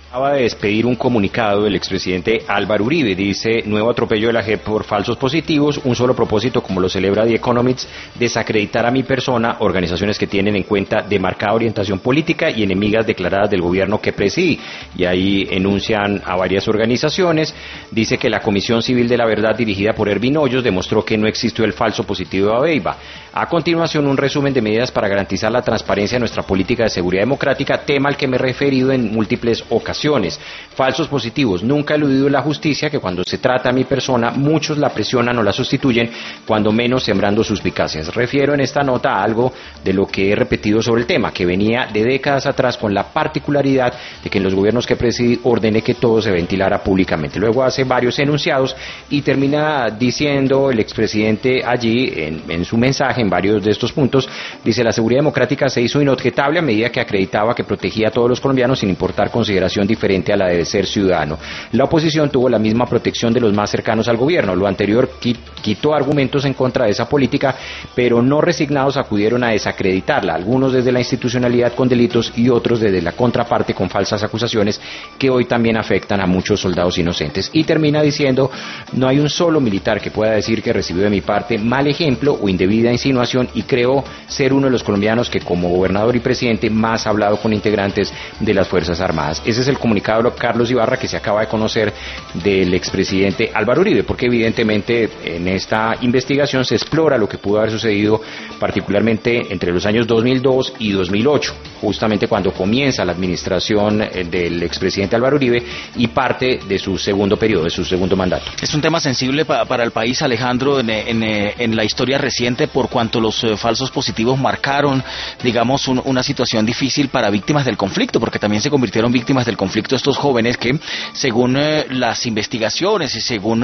Acaba de despedir un comunicado del expresidente Álvaro Uribe. Dice: nuevo atropello de la JEP por falsos positivos, un solo propósito, como lo celebra The Economist, desacreditar a mi persona, organizaciones que tienen en cuenta de marcada orientación política y enemigas declaradas del gobierno que presidí. Y ahí enuncian a varias organizaciones. Dice que la Comisión Civil de la Verdad, dirigida por Ervin Hoyos, demostró que no existió el falso positivo de Aveiva. A continuación, un resumen de medidas para garantizar la transparencia de nuestra política de seguridad democrática, tema al que me he referido en múltiples ocasiones. Falsos positivos: nunca he eludido la justicia, que cuando se trata a mi persona, muchos la presionan o la sustituyen, cuando menos sembrando suspicacias. Refiero en esta nota a algo de lo que he repetido sobre el tema, que venía de décadas atrás, con la particularidad de que en los gobiernos que presidí ordené que todo se ventilara públicamente. Luego hace varios enunciados y termina diciendo el expresidente allí, en su mensaje, en varios de estos puntos, dice: la seguridad democrática se hizo inobjetable a medida que acreditaba que protegía a todos los colombianos sin importar consideración diferente a la de ser ciudadano. La oposición tuvo la misma protección de los más cercanos al gobierno. Lo anterior quitó argumentos en contra de esa política, pero no resignados acudieron a desacreditarla, algunos desde la institucionalidad con delitos y otros desde la contraparte con falsas acusaciones que hoy también afectan a muchos soldados inocentes. Y termina diciendo: no hay un solo militar que pueda decir que recibió de mi parte mal ejemplo o indebida insinuación, y creo ser uno de los colombianos que como gobernador y presidente más ha hablado con integrantes de las Fuerzas Armadas. Ese es el comunicado de Carlos Ibarra que se acaba de conocer del expresidente Álvaro Uribe, porque evidentemente en esta investigación se explora lo que pudo haber sucedido particularmente entre los años 2002 y 2008, justamente cuando comienza la administración del expresidente Álvaro Uribe y parte de su segundo periodo, de su segundo mandato. Es un tema sensible para el país, Alejandro, en la historia reciente, por cuanto los falsos positivos marcaron, digamos, una situación difícil para víctimas del conflicto, porque también se convirtieron víctimas del conflicto estos jóvenes que, según las investigaciones y según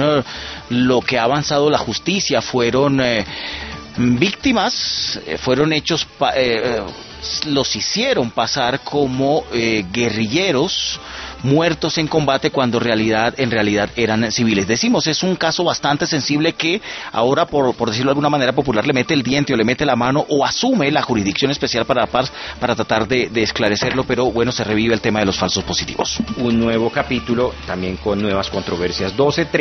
lo que ha avanzado la justicia, fueron víctimas, fueron hechos, los hicieron pasar como guerrilleros muertos en combate, cuando en realidad eran civiles. Decimos, es un caso bastante sensible que ahora, por decirlo de alguna manera popular, le mete el diente o le mete la mano o asume la Jurisdicción Especial para la Paz para tratar de esclarecerlo, pero bueno, se revive el tema de los falsos positivos. Un nuevo capítulo también con nuevas controversias. 12:30